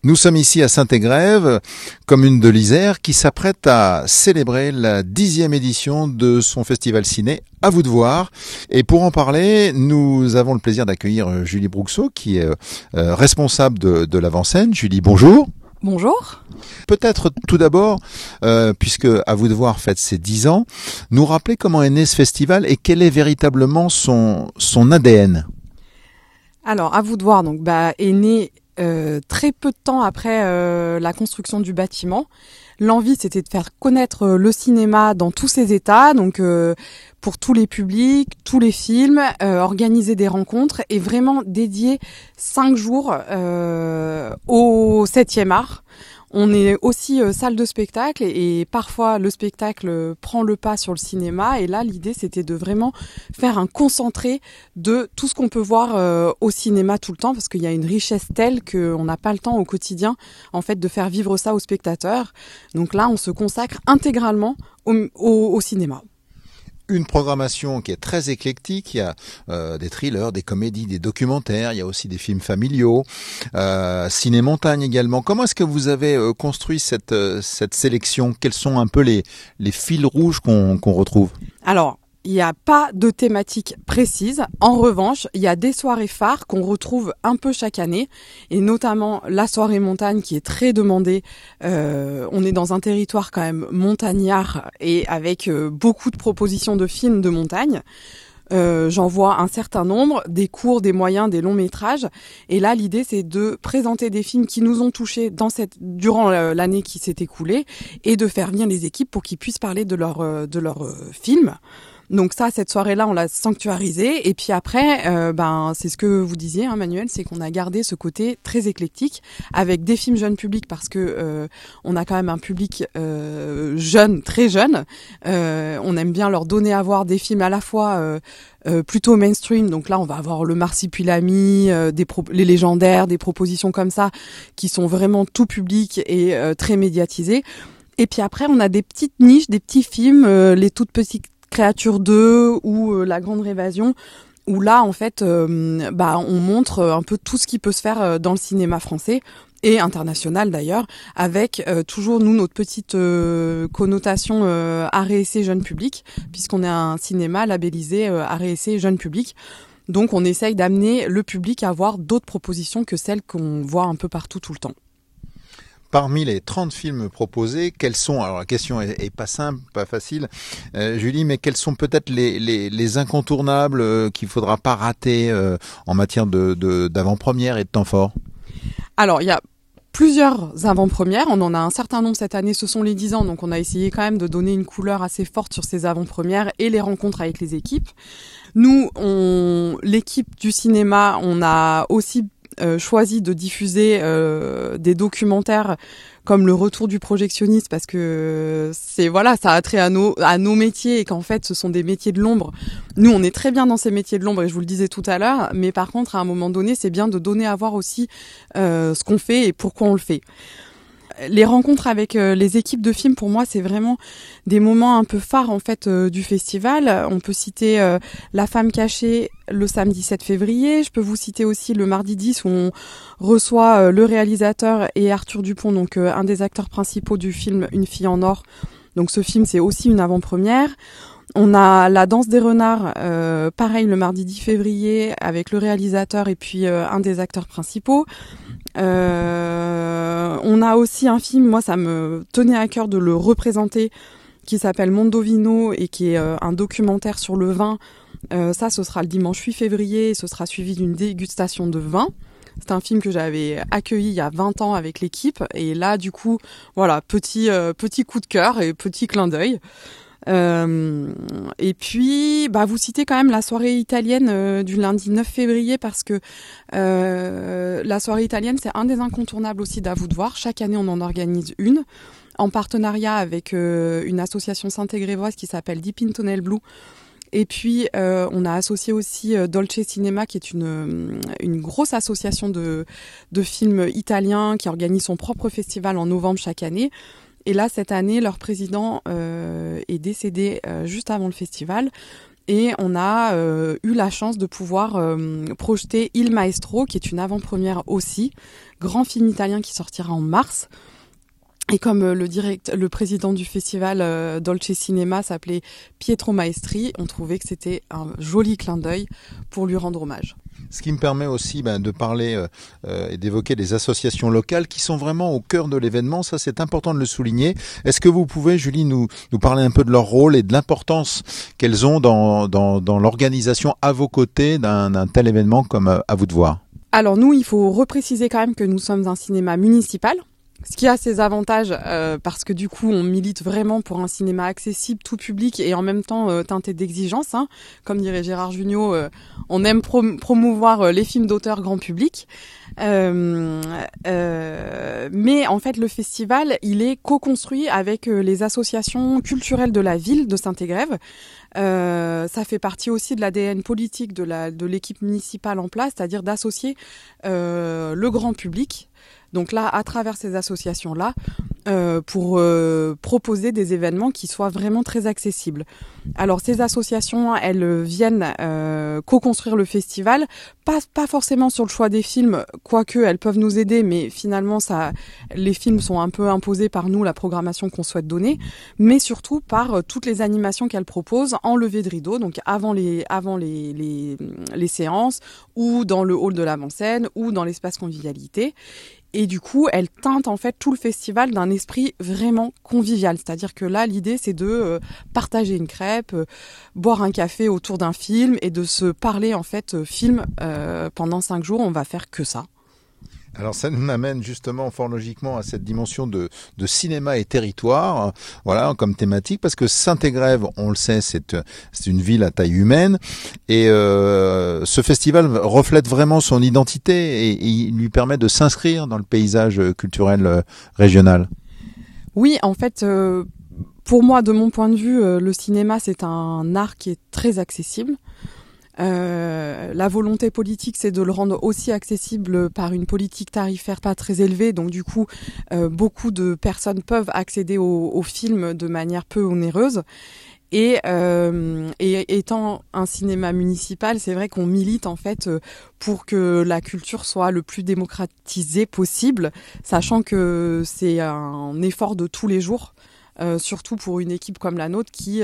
Nous sommes ici à Saint-Égrève, commune de l'Isère, qui s'apprête à célébrer la 10e édition de son festival ciné À vous de voir. Et pour en parler, nous avons le plaisir d'accueillir Julie Brouxot, qui est responsable de l'avant-scène. Julie, bonjour. Bonjour. Peut-être tout d'abord, puisque À vous de voir fête ses 10 ans, nous rappeler comment est né ce festival et quel est véritablement son ADN. Alors, À vous de voir est né très peu de temps après la construction du bâtiment. L'envie, c'était de faire connaître le cinéma dans tous ses états, donc pour tous les publics, tous les films, organiser des rencontres et vraiment dédier 5 jours au 7e art. On est aussi salle de spectacle et parfois le spectacle prend le pas sur le cinéma. Et là, l'idée, c'était de vraiment faire un concentré de tout ce qu'on peut voir au cinéma tout le temps, parce qu'il y a une richesse telle qu'on n'a pas le temps au quotidien, en fait, de faire vivre ça aux spectateurs. Donc là, on se consacre intégralement au cinéma. Une programmation qui est très éclectique. Il y a des thrillers, des comédies, des documentaires. Il y a aussi des films familiaux, ciné-montagne également. Comment est-ce que vous avez construit cette sélection? Quels sont un peu les fils rouges qu'on retrouve? Alors, il n'y a pas de thématique précise. En revanche, il y a des soirées phares qu'on retrouve un peu chaque année, et notamment la soirée montagne qui est très demandée. On est dans un territoire quand même montagnard et avec beaucoup de propositions de films de montagne. J'en vois un certain nombre, des courts, des moyens, des longs métrages. Et là, l'idée, c'est de présenter des films qui nous ont touchés durant l'année qui s'est écoulée et de faire venir les équipes pour qu'ils puissent parler de leur film. Donc ça, cette soirée-là, on l'a sanctuarisée. Et puis après, c'est ce que vous disiez, Manuel, c'est qu'on a gardé ce côté très éclectique avec des films jeunes publics, parce que on a quand même un public jeune, très jeune. On aime bien leur donner à voir des films à la fois plutôt mainstream. Donc là, on va avoir Le Marsupilami, les légendaires, des propositions comme ça qui sont vraiment tout public et très médiatisées. Et puis après, on a des petites niches, des petits films, les toutes petites Créature 2 ou La Grande Évasion, où là en fait on montre un peu tout ce qui peut se faire dans le cinéma français et international d'ailleurs, avec toujours nous notre petite connotation art et essai jeune public, puisqu'on est un cinéma labellisé art et essai jeune public. Donc on essaye d'amener le public à voir d'autres propositions que celles qu'on voit un peu partout tout le temps. Parmi les 30 films proposés, quels sont, alors la question est pas simple, pas facile, Julie, mais quels sont peut-être les incontournables qu'il faudra pas rater en matière d'avant-première et de temps fort? Alors, il y a plusieurs avant-premières, on en a un certain nombre cette année, ce sont les 10 ans, donc on a essayé quand même de donner une couleur assez forte sur ces avant-premières et les rencontres avec les équipes. Nous, l'équipe du cinéma, on a aussi choisi de diffuser des documentaires comme Le Retour du projectionniste, parce que ça a trait à nos métiers et qu'en fait ce sont des métiers de l'ombre. Nous, on est très bien dans ces métiers de l'ombre et je vous le disais tout à l'heure, mais par contre à un moment donné, c'est bien de donner à voir aussi ce qu'on fait et pourquoi on le fait. Les rencontres avec les équipes de films, pour moi, c'est vraiment des moments un peu phares en fait du festival. On peut citer La Femme cachée le samedi 7 février. Je peux vous citer aussi le mardi 10 où on reçoit le réalisateur et Arthur Dupont, donc un des acteurs principaux du film Une fille en or. Donc ce film, c'est aussi une avant-première. On a La Danse des renards, pareil le mardi 10 février avec le réalisateur et puis un des acteurs principaux. On a aussi un film, moi ça me tenait à cœur de le représenter, qui s'appelle Mondovino et qui est un documentaire sur le vin. Ça, ce sera le dimanche 8 février et ce sera suivi d'une dégustation de vin. C'est un film que j'avais accueilli il y a 20 ans avec l'équipe et là du coup, voilà, petit coup de cœur et petit clin d'œil. Et puis, vous citez quand même la soirée italienne du lundi 9 février parce que la soirée italienne, c'est un des incontournables aussi d'À vous de voir. Chaque année, on en organise une en partenariat avec une association saint-égrévoise qui s'appelle Deep in Tunnel Blue. Et puis, on a associé aussi Dolce Cinema, qui est une grosse association de films italiens qui organise son propre festival en novembre chaque année. Et là, cette année, leur président est décédé juste avant le festival. Et on a eu la chance de pouvoir projeter Il Maestro, qui est une avant-première aussi, grand film italien qui sortira en mars. Et comme le président du festival Dolce Cinema s'appelait Pietro Maestri, on trouvait que c'était un joli clin d'œil pour lui rendre hommage. Ce qui me permet aussi de parler et d'évoquer des associations locales qui sont vraiment au cœur de l'événement. Ça, c'est important de le souligner. Est-ce que vous pouvez, Julie, nous parler un peu de leur rôle et de l'importance qu'elles ont dans l'organisation à vos côtés d'un tel événement comme À vous de voir? Alors nous, il faut repréciser quand même que nous sommes un cinéma municipal. Ce qui a ses avantages parce que du coup on milite vraiment pour un cinéma accessible, tout public et en même temps teinté d'exigence. Hein. Comme dirait Gérard Jugnot, on aime promouvoir les films d'auteur grand public. Mais en fait le festival il est co-construit avec les associations culturelles de la ville de Saint-Égrève. Ça fait partie aussi de l'ADN politique de l'équipe municipale en place, c'est-à-dire d'associer le grand public. Donc là, à travers ces associations-là, pour proposer des événements qui soient vraiment très accessibles. Alors ces associations, elles viennent co-construire le festival, pas forcément sur le choix des films, quoique elles peuvent nous aider, mais finalement les films sont un peu imposés par nous, la programmation qu'on souhaite donner, mais surtout par toutes les animations qu'elles proposent en levée de rideau, donc avant les séances, ou dans le hall de l'avant-scène, ou dans l'espace convivialité. Et du coup, elle teinte en fait tout le festival d'un esprit vraiment convivial. C'est-à-dire que là, l'idée, c'est de partager une crêpe, boire un café autour d'un film et de se parler en fait film pendant 5 jours. On va faire que ça. Alors ça nous amène justement fort logiquement à cette dimension de cinéma et territoire, voilà, comme thématique, parce que Saint-Égrève, on le sait, c'est une ville à taille humaine, et ce festival reflète vraiment son identité et il lui permet de s'inscrire dans le paysage culturel régional. Oui, en fait, pour moi, de mon point de vue, le cinéma, c'est un art qui est très accessible. La volonté politique, c'est de le rendre aussi accessible par une politique tarifaire pas très élevée. Donc du coup, beaucoup de personnes peuvent accéder au film de manière peu onéreuse. Et étant un cinéma municipal, c'est vrai qu'on milite en fait pour que la culture soit le plus démocratisée possible, sachant que c'est un effort de tous les jours. Surtout pour une équipe comme la nôtre qui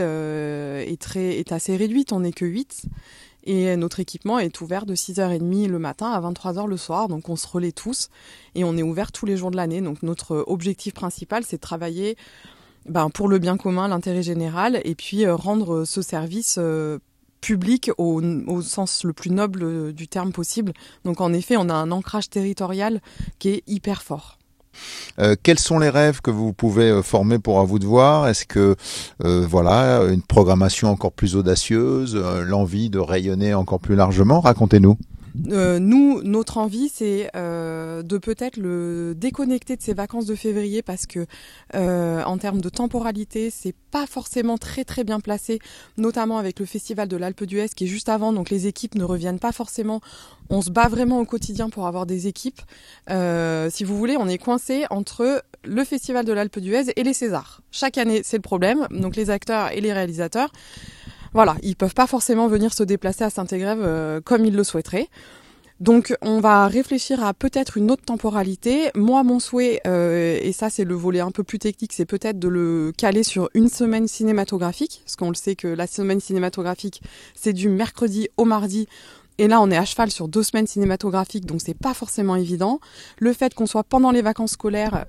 est assez réduite, on n'est que 8. Et notre équipement est ouvert de 6h30 le matin à 23h le soir, donc on se relaie tous et on est ouvert tous les jours de l'année. Donc notre objectif principal, c'est de travailler pour le bien commun, l'intérêt général, et puis rendre ce service public au sens le plus noble du terme possible. Donc en effet, on a un ancrage territorial qui est hyper fort. Quels sont les rêves que vous pouvez former pour À vous de voir? Est-ce que voilà, une programmation encore plus audacieuse, l'envie de rayonner encore plus largement? Racontez-nous. Nous, notre envie, c'est de peut-être le déconnecter de ces vacances de février parce que en termes de temporalité, c'est pas forcément très très bien placé, notamment avec le festival de l'Alpe d'Huez qui est juste avant, donc les équipes ne reviennent pas forcément. On se bat vraiment au quotidien pour avoir des équipes. Si vous voulez, on est coincé entre le festival de l'Alpe d'Huez et les Césars. Chaque année, c'est le problème, donc les acteurs et les réalisateurs. Voilà, ils peuvent pas forcément venir se déplacer à Saint-Égrève comme ils le souhaiteraient. Donc on va réfléchir à peut-être une autre temporalité. Moi, mon souhait, et ça c'est le volet un peu plus technique, c'est peut-être de le caler sur une semaine cinématographique, parce qu'on le sait que la semaine cinématographique, c'est du mercredi au mardi. Et là, on est à cheval sur 2 semaines cinématographiques, donc c'est pas forcément évident. Le fait qu'on soit pendant les vacances scolaires,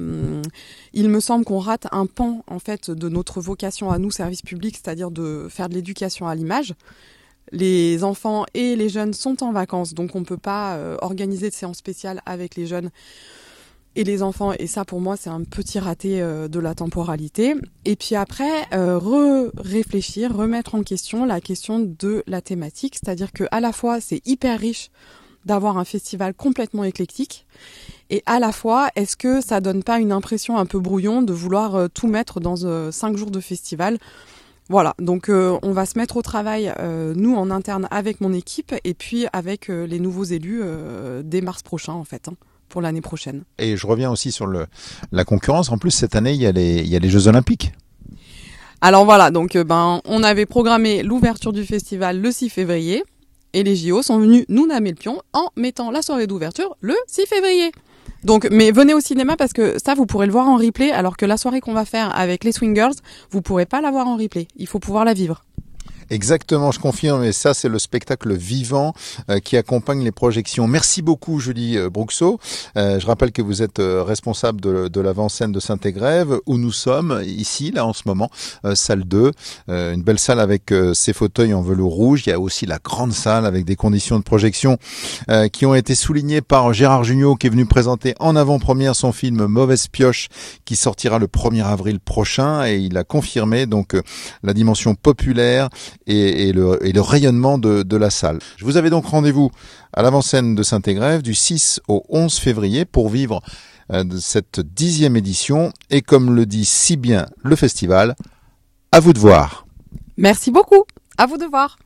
il me semble qu'on rate un pan en fait de notre vocation à nous, service public, c'est-à-dire de faire de l'éducation à l'image. Les enfants et les jeunes sont en vacances, donc on peut pas organiser de séances spéciales avec les jeunes et les enfants, et ça pour moi c'est un petit raté de la temporalité. Et puis après réfléchir, remettre en question la question de la thématique, c'est-à-dire que à la fois c'est hyper riche d'avoir un festival complètement éclectique, et à la fois est-ce que ça donne pas une impression un peu brouillon de vouloir tout mettre dans 5 jours de festival. Voilà, donc on va se mettre au travail, nous en interne avec mon équipe, et puis avec les nouveaux élus dès mars prochain en fait. Pour l'année prochaine. Et je reviens aussi sur la concurrence. En plus, cette année, il y a les Jeux Olympiques. Alors voilà, donc on avait programmé l'ouverture du festival le 6 février et les JO sont venus nous damer le pion en mettant la soirée d'ouverture le 6 février. Donc, mais venez au cinéma parce que ça, vous pourrez le voir en replay, alors que la soirée qu'on va faire avec les Swingers, vous pourrez pas la voir en replay. Il faut pouvoir la vivre. Exactement, je confirme, et ça c'est le spectacle vivant qui accompagne les projections. Merci beaucoup Julie Brouxot. Je rappelle que vous êtes responsable de l'avant-scène de Saint-Égrève, où nous sommes ici, là en ce moment, salle 2, une belle salle avec ses fauteuils en velours rouge. Il y a aussi la grande salle avec des conditions de projection qui ont été soulignées par Gérard Jugnot, qui est venu présenter en avant-première son film Mauvaise Pioche, qui sortira le 1er avril prochain, et il a confirmé donc la dimension populaire et le rayonnement de la salle. Je vous avais donc rendez-vous à l'avant-scène de Saint-Égrève du 6 au 11 février pour vivre cette 10e édition, et comme le dit si bien le festival, à vous de voir. Merci beaucoup. À vous de voir.